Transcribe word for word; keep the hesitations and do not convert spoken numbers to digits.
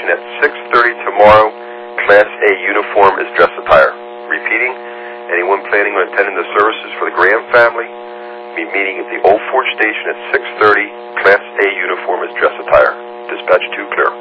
at six thirty tomorrow. Class A uniform is dress attire. Repeating, anyone planning on attending the services for the Graham family, be meeting at the Old Fort Station at six thirty. Class A uniform is dress attire. Dispatch two, clear.